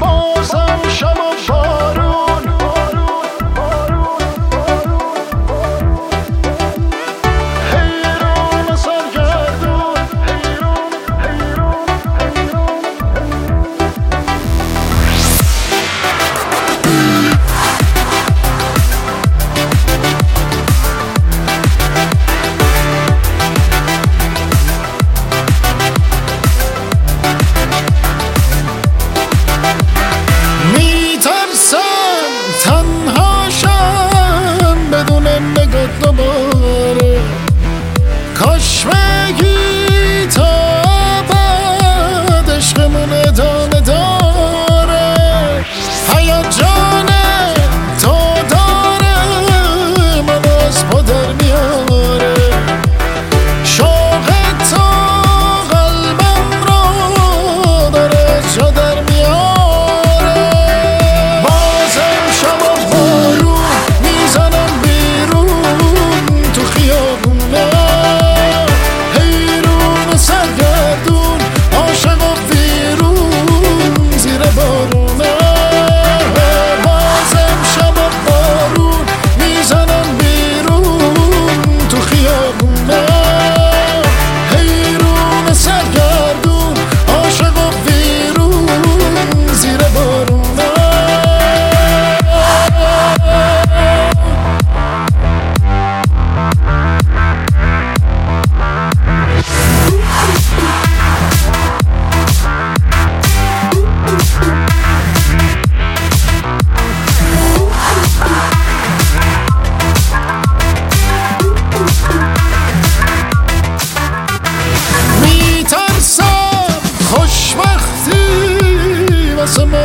بازم شب و بارون حیران سرگردون دوباره کاش بگی تا بعد عشقمون ادامه داره حیات جانه تو داره من از پا در میاره شوق تو قلبم رو داره از جا در میاره بازم شب و بارون میزنم تو خیابونه حیرون سرگردون عاشق و ویرون زیر بارونه بازم شب و بارون میزنم بیرون تو خیابونه حیرون سرگردون عاشق و ویرون زیر بارونه خوشبختی واسه من